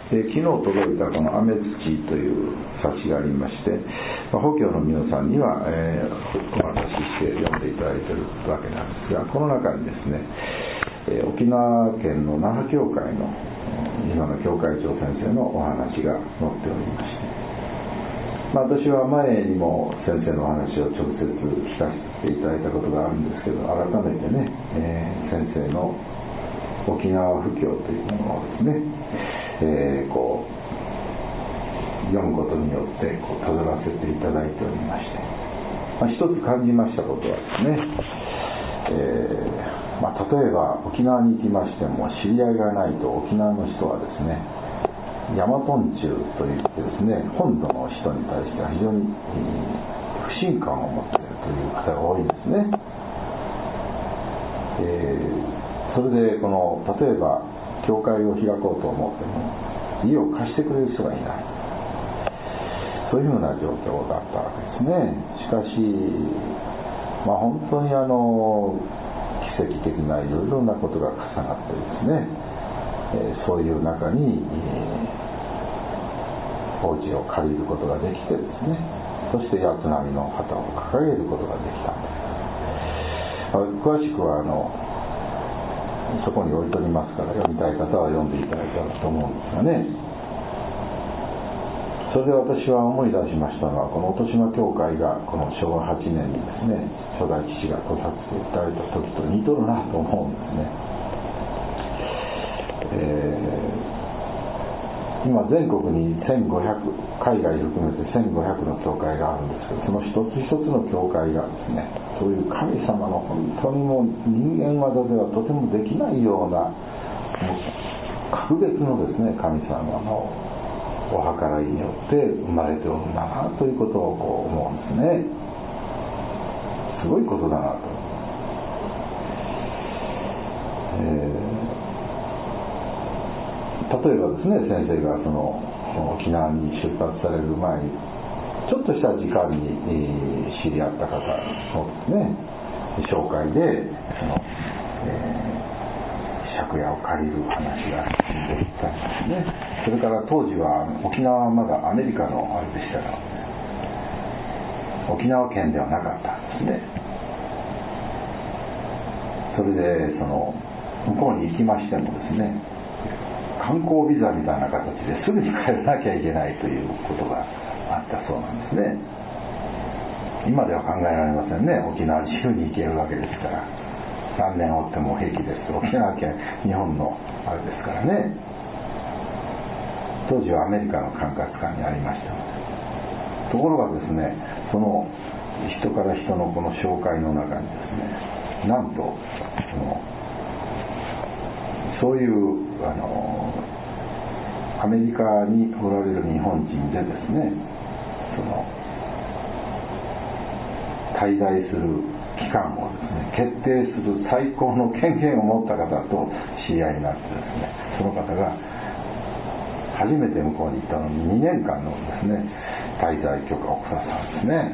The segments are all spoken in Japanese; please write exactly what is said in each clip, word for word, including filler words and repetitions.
で昨日届いたこの雨土という冊子がありまして、まあ、法教の皆さんには、えー、お渡しして読んでいただいているわけなんですが、この中にですね、えー、沖縄県の那覇教会の今の教会長先生のお話が載っておりまして、まあ、私は前にも先生のお話を直接聞かせていただいたことがあるんですけど、改めてね、えー、先生の沖縄布教というものをですね、えー、こう読むことによってこう綴らせていただいておりまして、まあ、一つ感じましたことはですね、えーまあ、例えば沖縄に行きましても知り合いがないと沖縄の人はですね、ヤマトンチュといってですね、本土の人に対しては非常に不信感を持っているという方が多いですね。えー、それでこの例えば教会を開こうと思っても家を貸してくれる人がいない、そういうふうな状況だったわけですね。しかし、まあ、本当にあの奇跡的ないろいろなことが重なってですね、えー、そういう中に、えー、お家を借りることができてですね、そして八つ波の旗を掲げることができたんです。詳しくはあのそこに置いておりますから、読みたい方は読んでいただいたらと思うんですがね。それで私は思い出しましたのは、この音島教会がこのしょうわはちねんにですね、初代父がごさついただいた時と似とるなと思うんですね。えー、今全国にせんごひゃく、海外含めてせんごひゃくの教会があるんですけど、その一つ一つの教会がですね、そういう神様の本当にもう人間技ではとてもできないような、もう格別のですね、神様のお計らいによって生まれておるんだなということをこう思うんですね。すごいことだなと。えー、例えばですね、先生がその沖縄に出発される前にちょっとした時間に、えー、知り合った方のですね、紹介でその、えー借家を借りる話が進んでいったんですね。それから当時は沖縄はまだアメリカのあれでしたから、沖縄県ではなかったんですね。それでその向こうに行きましてもですね、観光ビザみたいな形ですぐに帰らなきゃいけないということがあったそうなんですね。今では考えられませんね。沖縄に自由に行けるわけですから、何年おっても平気です。沖縄県日本のあれですからね。当時はアメリカの管轄下にありましたので。ところがですね、その人から人のこの紹介の中にですね、なんとそのそういうあのアメリカにおられる日本人でですね、その滞在する期間をですね、決定する最高の権限を持った方と知り合いになってですね、その方が初めて向こうに行ったのににねんかんのですね、滞在許可をくださるんですね。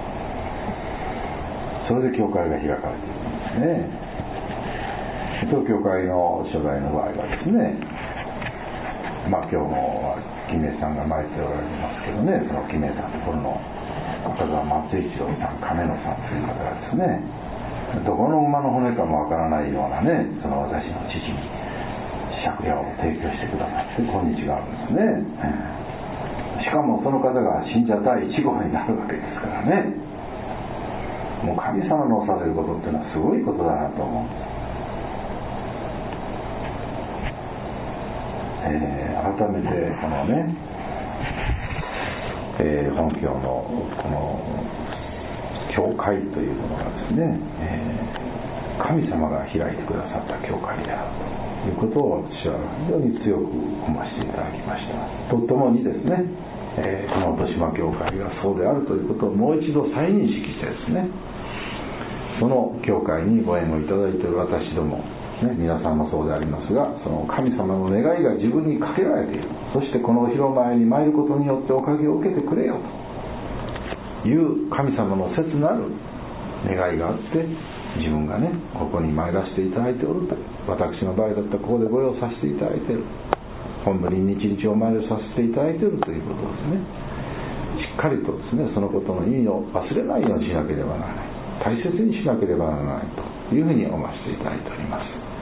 それで教会が開かれているんですね。東教会の初代の場合はですね、まあ今日もキメさんが前っておられますけどね、そのキメさんのところの岡澤松一郎さん、亀野さんという方がですね、どこの馬の骨かもわからないようなね、その私の父に借家を提供してくださって今日があるんですね。しかもその方が信者第一号になるわけですからね。もう神様のされることっていうのはすごいことだなと思うんです。えー、改めてこのね、えー、本教のこの教会というものがですね、えー、神様が開いてくださった教会であるということを私は非常に強く思わせていただきました。とともにですね、えー、この音島教会がそうであるということをもう一度再認識してですね、その教会にご縁をいただいている私ども、ね、皆さんもそうでありますが、その神様の願いが自分にかけられている。そしてこのお広前に参ることによっておかげを受けてくれよという神様の切なる願いがあって、自分がねここに参らせていただいておると。私の場合だったらここで御用させていただいている。 本当に日々お参りをさせていただいているということですね。しっかりとですね、そのことの意味を忘れないようにしなければならない、大切にしなければならないというふうに思わせていただいております。